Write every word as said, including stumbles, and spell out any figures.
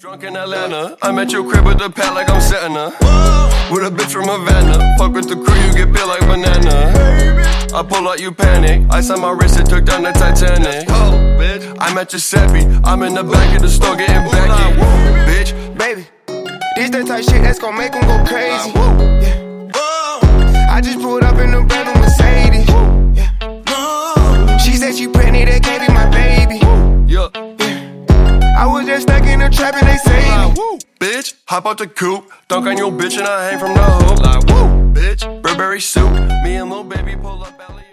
Drunk in Atlanta, I'm at your crib with the pad like I'm setting her. With a bitch from Havana, fuck with the crew, you get built like banana. I pull out, you panic, ice on my wrist, it took down the Titanic. I'm at Giuseppe, I'm in the back of the store getting back in. Bitch, baby, this that type shit that's gon' make them go crazy. Yeah. I just pulled up in the brand new Mercedes. Yeah. She said she pregnant, that can't be my baby. Yeah. I was just stuck in the trap and they saved me. Bitch, hop out the coupe, dunk on your bitch and I hang from the hoop. Like, woo, bitch, Burberry suit, me and Lil Baby pull up alley.